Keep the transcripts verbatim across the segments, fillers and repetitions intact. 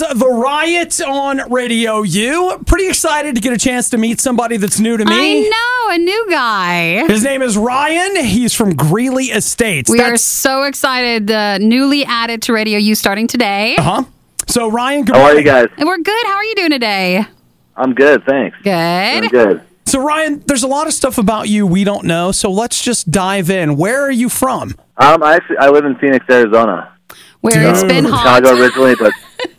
The Riot on Radio U. Pretty excited to get a chance to meet somebody that's new to me. I know, a new guy. His name is Ryan. He's from Greeley Estates. We That's, are so excited. Uh, newly added to Radio U starting today. Uh-huh. So, Ryan, good How are morning. you guys? And we're good. How are you doing today? I'm good, thanks. Good. I'm good. So, Ryan, there's a lot of stuff about you we don't know, so let's just dive in. Where are you from? Um, I actually I live in Phoenix, Arizona. Where it's Dude. been hot. Chicago originally, but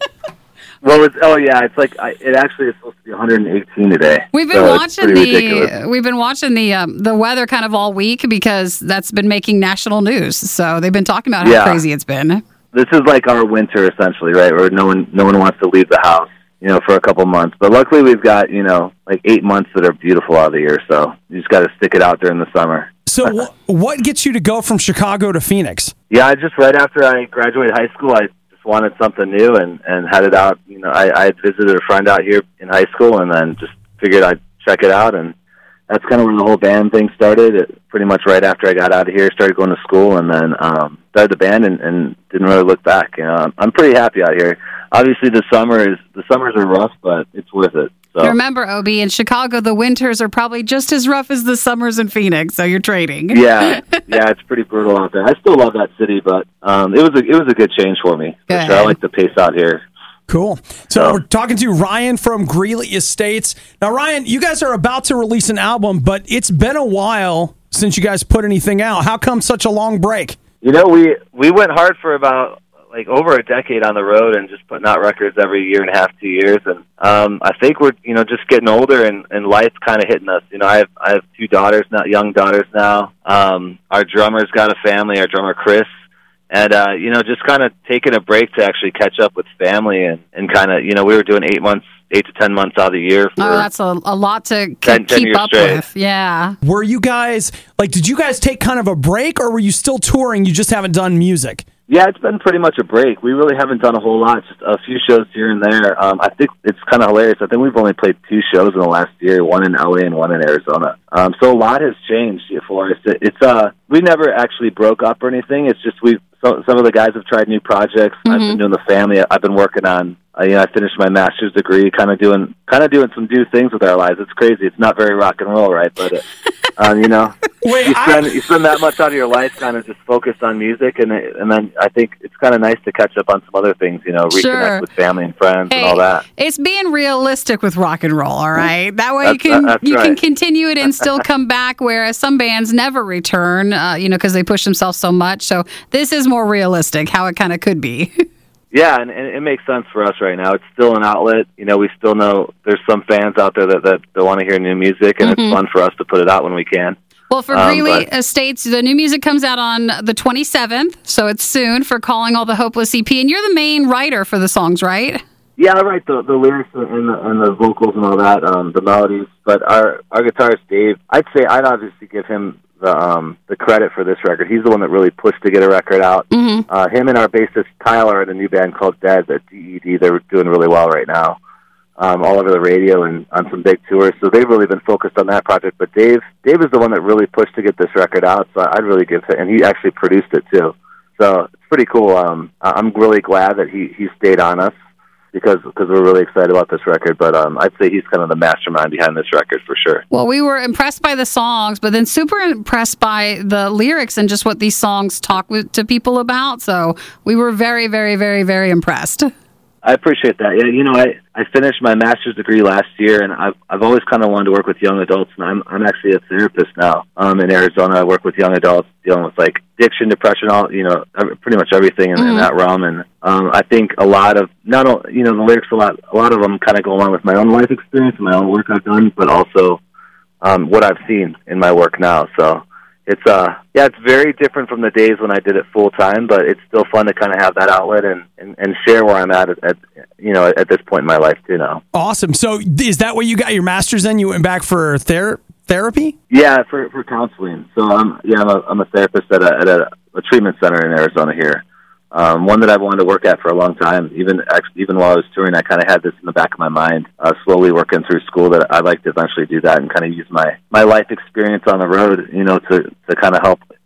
what was? Oh yeah, it's like I, it actually is supposed to be one hundred eighteen today. We've been so it's watching pretty the ridiculous. we've been watching the um, the weather kind of all week because that's been making national news. So they've been talking about how Yeah. crazy it's been. This is like our winter essentially, right? Where no one no one wants to leave the house, you know, for a couple months. But luckily, we've got you know like eight months that are beautiful out of the year. So you just got to stick it out during the summer. So, wh- what gets you to go from Chicago to Phoenix? Yeah, I just right after I graduated high school, I just wanted something new and and headed out. You know, I, I had visited a friend out here in high school, and then just figured I'd check it out, and that's kind of where the whole band thing started. It, pretty much right after I got out of here, started going to school, and then um, started the band, and, and didn't really look back. You know, I'm, I'm pretty happy out here. Obviously, the summer is the summers are rough, but it's worth it. So. Remember, Obi, in Chicago, the winters are probably just as rough as the summers in Phoenix. So you're trading. Yeah, yeah, it's pretty brutal out there. I still love that city, but um, it was a it was a good change for me. For Good. sure. I like the pace out here. Cool. So, So- we're talking to Ryan from Greeley Estates. Now, Ryan, you guys are about to release an album, but it's been a while since you guys put anything out. How come such a long break? You know, we we went hard for about like over a decade on the road and just putting out records every year and a half, two years, and um, I think we're you know just getting older and, and life's kind of hitting us. You know, I have I have two daughters now, young daughters now. Um, our drummer's got a family, our drummer Chris, and uh, you know just kind of taking a break to actually catch up with family and, and kind of you know we were doing eight months, eight to ten months out of the year. For, Oh, that's a, a lot to k- ten- ten keep years up straight. with. Yeah. Were you guys, like, did you guys take kind of a break, or were you still touring? You just haven't done music? Yeah, it's been pretty much a break. We really haven't done a whole lot, just a few shows here and there. Um, I think it's kind of hilarious. I think we've only played two shows in the last year, one in L A and one in Arizona. Um, so a lot has changed for us. It, it's uh, we never actually broke up or anything. It's just we've so, some of the guys have tried new projects. Mm-hmm. I've been doing the family. I've been working on. Uh, you know, I finished my master's degree, kind of doing kind of doing some new things with our lives. It's crazy. It's not very rock and roll, right? But uh, um, you know. Wait, you spend I, you spend that much out of your life kind of just focused on music, and it, and then I think it's kind of nice to catch up on some other things, you know, reconnect Sure. with family and friends Hey, and all that. it's being realistic with rock and roll, all right? That way you That's- can that's you can right. continue it and still come back, whereas some bands never return, uh, you know, because they push themselves so much. So this is more realistic, how it kind of could be. Yeah, and, and it makes sense for us right now. It's still an outlet. You know, we still know there's some fans out there that that, that want to hear new music, and Mm-hmm. it's fun for us to put it out when we can. Well, for Um, Greeley but- Estates, the new music comes out on the twenty-seventh, so it's soon for Calling All the Hopeless E P. And you're the main writer for the songs, right? Yeah, I write the, the lyrics and the, and the vocals and all that, um, the melodies. But our our guitarist Dave, I'd say I'd obviously give him the um, the credit for this record. He's the one that really pushed to get a record out. Mm-hmm. Uh, him and our bassist Tyler are in a new band called Dead at D E D. They're doing really well right now, um, all over the radio and on some big tours. So they've really been focused on that project. But Dave, Dave is the one that really pushed to get this record out. So I'd really give him, and he actually produced it too. So it's pretty cool. Um, I'm really glad that he he stayed on us. Because because we're really excited about this record, but um, I'd say he's kind of the mastermind behind this record for sure. Well, we were impressed by the songs, but then super impressed by the lyrics and just what these songs talk with, to people about. So we were very, very, very, very impressed. I appreciate that. Yeah, you know, I, I finished my master's degree last year, and I've I've always kind of wanted to work with young adults, and I'm I'm actually a therapist now. Um, in Arizona, I work with young adults dealing with like addiction, depression, all you know, every, pretty much everything in, Mm-hmm. in that realm. And um, I think a lot of not only you know the lyrics a lot a lot of them kind of go along with my own life experience and my own work I've done, but also um, what I've seen in my work now. So. It's uh yeah, it's very different from the days when I did it full time, but it's still fun to kind of have that outlet and, and, and share where I'm at, at at you know at this point in my life too now. awesome. So, is that where you got your master's then? You went back for ther- therapy? Yeah, for for counseling. So I'm yeah I'm a I'm a therapist at a at a, a treatment center in Arizona here. Um, one that I've wanted to work at for a long time. Even actually, even while I was touring, I kind of had this in the back of my mind. Uh, slowly working through school, that I'd like to eventually do that and kind of use my, my life experience on the road, you know, to to kind of help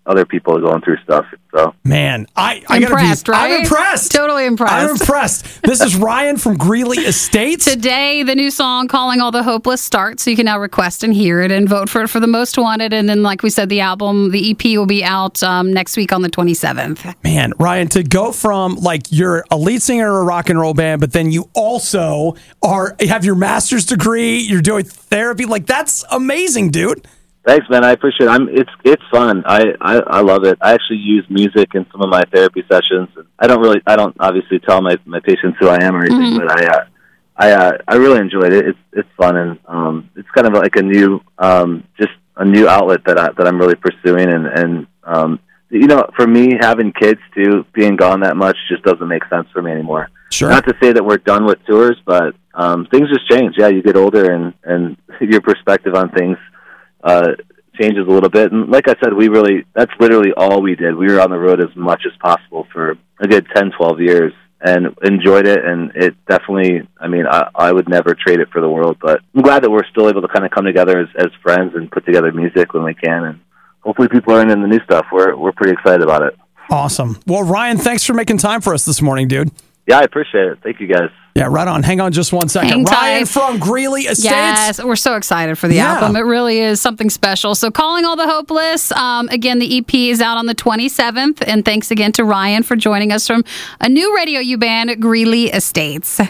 other people going through stuff. So man, I, I impressed, gotta be, right? I'm impressed. Totally impressed. I'm impressed. This is Ryan from Greeley Estates. Today, the new song "Calling All the Hopeless" starts, so you can now request and hear it and vote for it for the most wanted. And then, like we said, the album, the E P, will be out um, next week on the twenty-seventh. Man, Ryan, to go from like you're a lead singer in a rock and roll band, but then you also are have your master's degree, you're doing therapy, like that's amazing, dude. Thanks, man. I appreciate it. I'm, it's it's fun. I, I, I love it. I actually use music in some of my therapy sessions. I don't really, I don't obviously tell my, my patients who I am or anything, mm-hmm. but I uh, I uh, I really enjoyed it. It's it's fun, and um, it's kind of like a new um, just a new outlet that I, that I'm really pursuing. And and um, you know, for me, having kids too, being gone that much just doesn't make sense for me anymore. Sure. Not to say that we're done with tours, but um, things just change. Yeah, you get older, and and your perspective on things uh, changes a little bit. And like I said, we really, that's literally all we did. We were on the road as much as possible for a good ten, twelve years and enjoyed it. And it definitely, I mean, I, I would never trade it for the world, but I'm glad that we're still able to kind of come together as, as friends and put together music when we can. And hopefully people are into the new stuff. We're, we're pretty excited about it. Awesome. Well, Ryan, thanks for making time for us this morning, dude. Yeah, I appreciate it. Thank you, guys. Yeah, right on. Hang on just one second. Hang Ryan tight. from Greeley Estates. Yes, we're so excited for the Yeah. album. It really is something special. So Calling All the Hopeless, um, again, the E P is out on the twenty-seventh. And thanks again to Ryan for joining us from a new Radio U band, Greeley Estates.